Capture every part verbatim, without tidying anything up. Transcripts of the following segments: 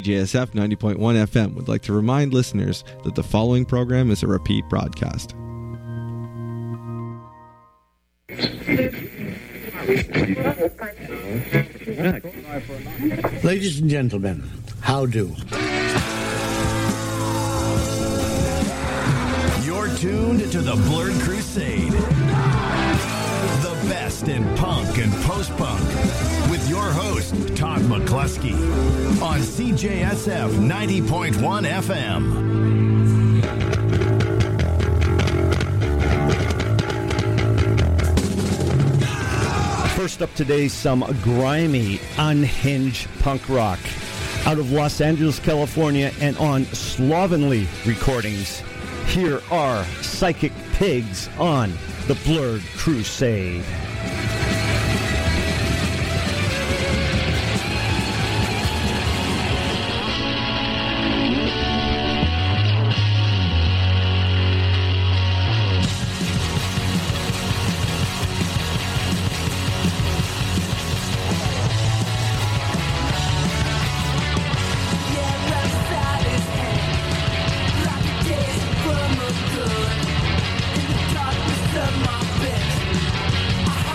J S F ninety point one F M would like to remind listeners that the following program is a repeat broadcast. Ladies and gentlemen, how do? You're tuned to the Blurred Crusade. The best in punk and post-punk with your host, Todd McCluskey, on C J S F ninety point one F M. First up today, some grimy, unhinged punk rock out of Los Angeles, California, and on Slovenly Recordings. Here are Psychic Pigs on the Blurred Crusade. From a good in the darkness of my bed. I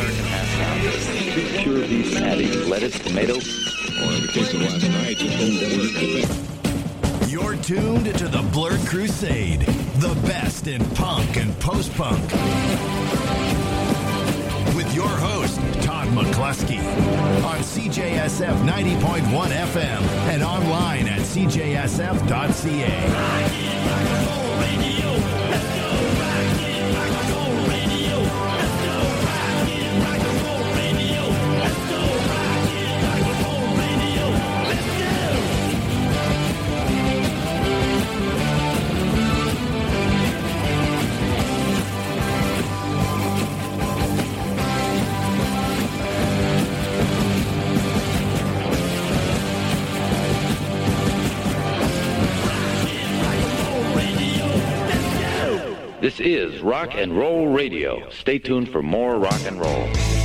American half pound. Pure beef patty, lettuce, tomato. Or in the case of last night, just You're tuned to the Blurred Crusade, the best in punk and post-punk. With your host, Todd McCluskey, on C J S F ninety point one F M and online at c j s f dot c a. This is Rock and Roll Radio. Stay tuned for more rock and roll.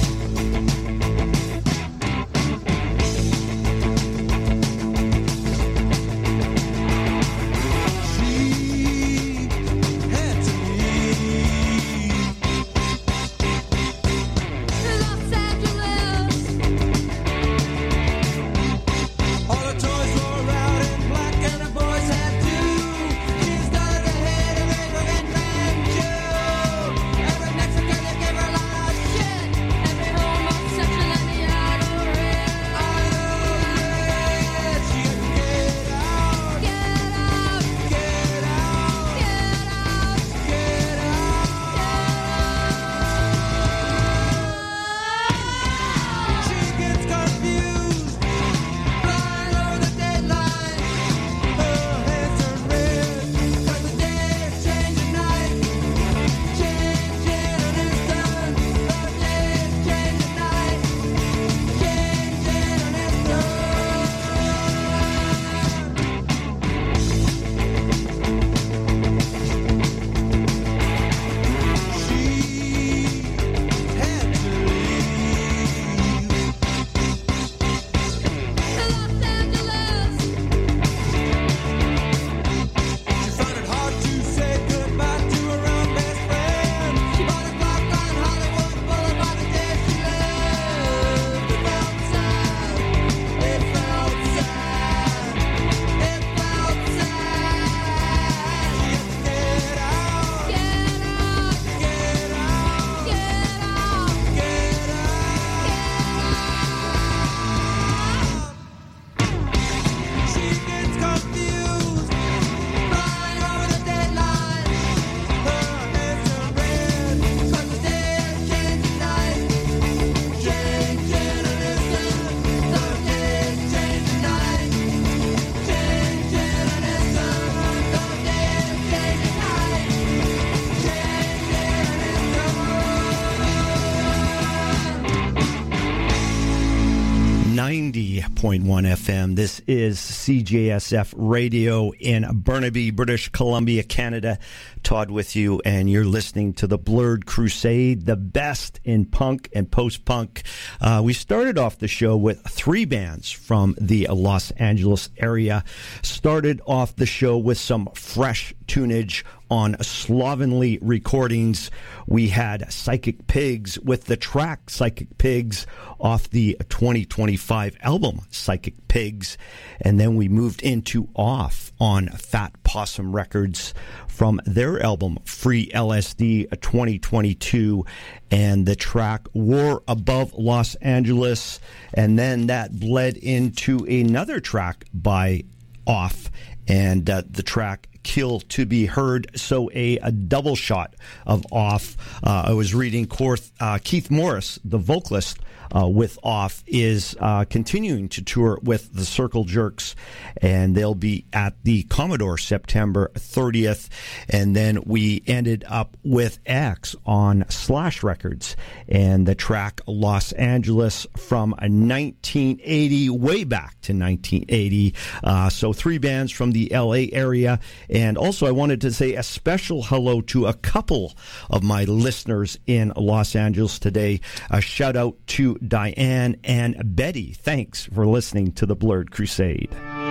ninety point one F M. This is C J S F Radio in Burnaby, British Columbia, Canada. Todd with you, and you're listening to the Blurred Crusade, the best in punk and post-punk. Uh, we started off the show with three bands from the Los Angeles area. Started off the show with some fresh tunage on Slovenly Recordings. We had Psychic Pigs with the track Psychic Pigs off the twenty twenty-five album Psychic Pigs. And then we moved into Off on Fat Possum Records from their album Free L S D twenty twenty-two, and the track War Above Los Angeles. And then that bled into another track by Off, and uh, the track Kill to Be Heard. So a, a double shot of Off. Uh, I was reading Korth, uh, Keith Morris, the vocalist uh, with Off, is uh, continuing to tour with the Circle Jerks, and they'll be at the Commodore September thirtieth. And then we ended up with X on Slash Records and the track Los Angeles from nineteen eighty, way back to nineteen eighty. Uh, so three bands from the L A area. And also I wanted to say a special hello to a couple of my listeners in Los Angeles today. A shout out to Diane and Betty. Thanks for listening to the Blurred Crusade.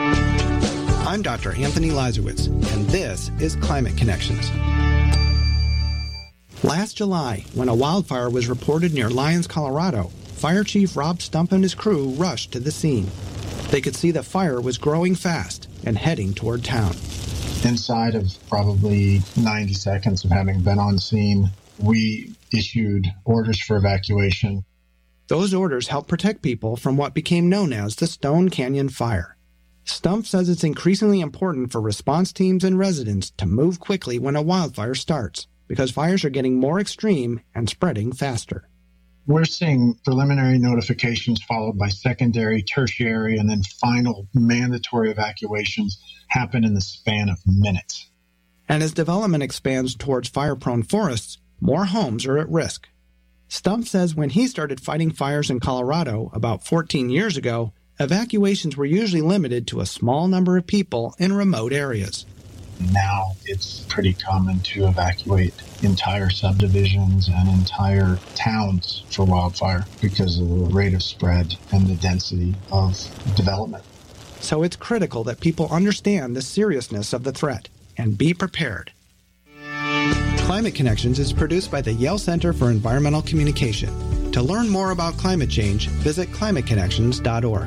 I'm Doctor Anthony Lazarowitz, and this is Climate Connections. Last July, when a wildfire was reported near Lyons, Colorado, Fire Chief Rob Stump and his crew rushed to the scene. They could see the fire was growing fast and heading toward town. Inside of probably ninety seconds of having been on scene, we issued orders for evacuation. Those orders helped protect people from what became known as the Stone Canyon Fire. Stump says it's increasingly important for response teams and residents to move quickly when a wildfire starts, because fires are getting more extreme and spreading faster. We're seeing preliminary notifications followed by secondary, tertiary, and then final mandatory evacuations happen in the span of minutes. And as development expands towards fire-prone forests, more homes are at risk. Stump says when he started fighting fires in Colorado about fourteen years ago, evacuations were usually limited to a small number of people in remote areas. Now it's pretty common to evacuate entire subdivisions and entire towns for wildfire because of the rate of spread and the density of development. So it's critical that people understand the seriousness of the threat and be prepared. Climate Connections is produced by the Yale Center for Environmental Communication. To learn more about climate change, visit climate connections dot org.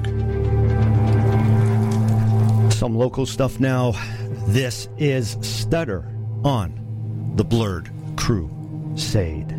Some local stuff now. This is Stutter on the Blurred Crusade.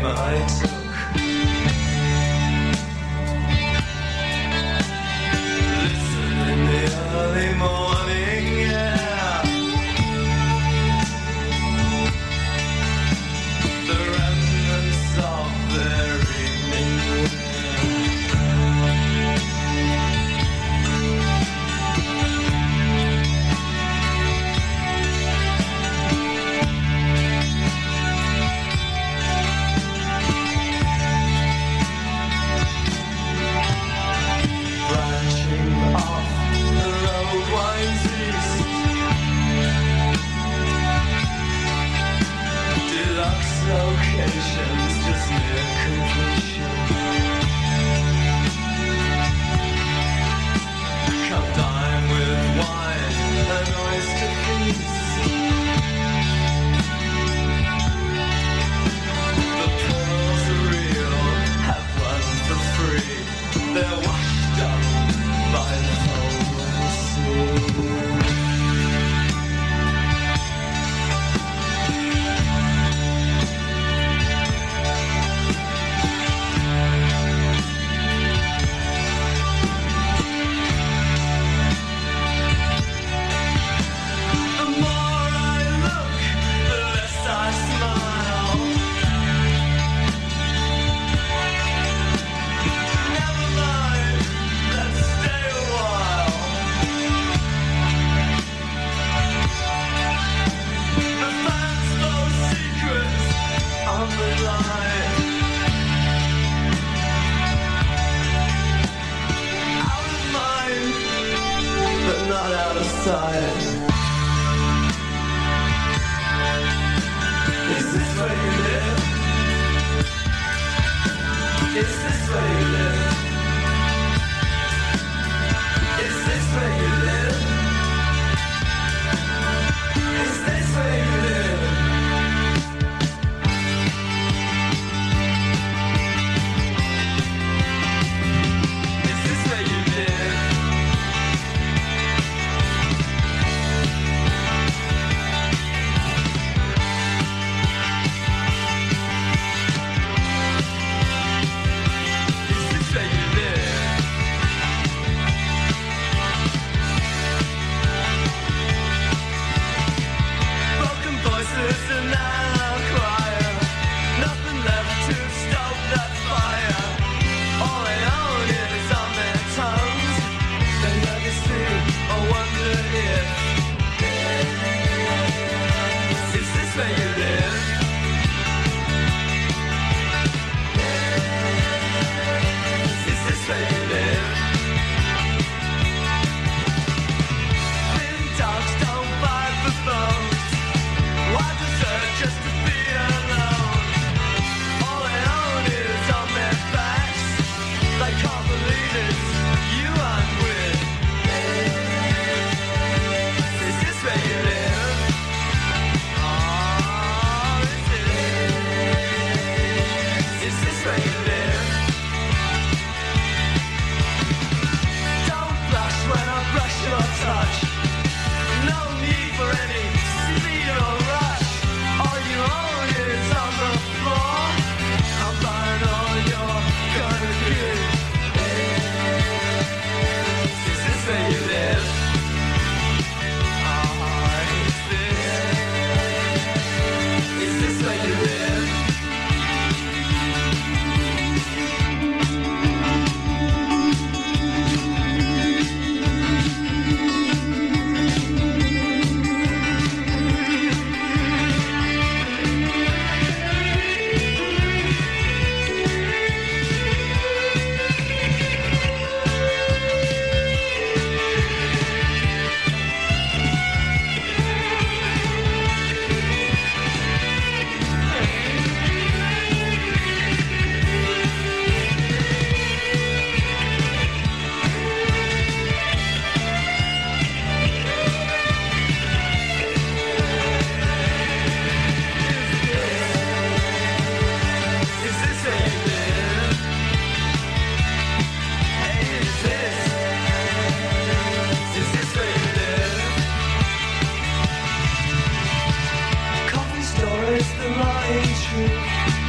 is the lying truth,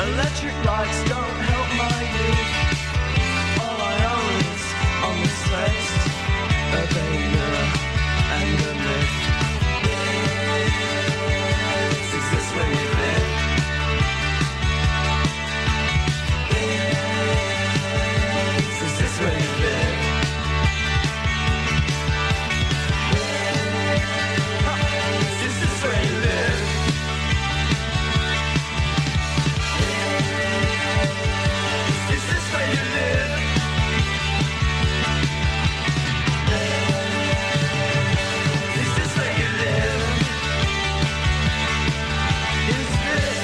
Electric lights don't help my youth. All I own is on this place, a bay mirror and a myth. Is this where you live? Is this where you live? Is this where you live? Is this where you live? Is this where you live? Is this?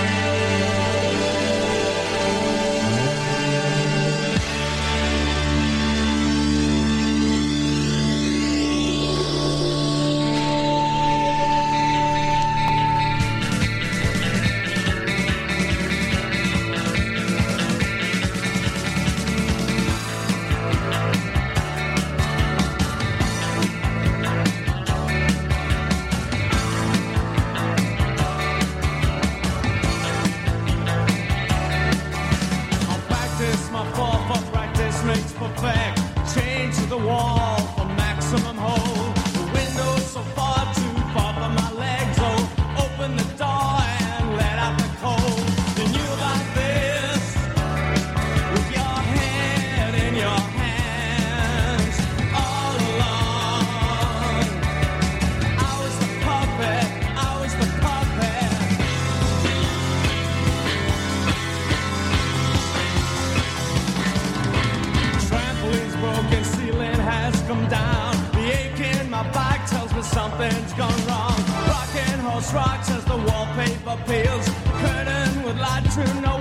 I'll practice my fall for practice makes perfect. Chained to the wall for maximum hold. The window's so far too far for my legs. Oh, open the door and let out the cold. You knew about this with your head in your hands all along. I was the puppet, I was the puppet. Trampoline's broken, ceiling has come down. The ache in my back tells me something's gone wrong. Rocking horse rocks as the wallpaper peels. Curtain would lie to no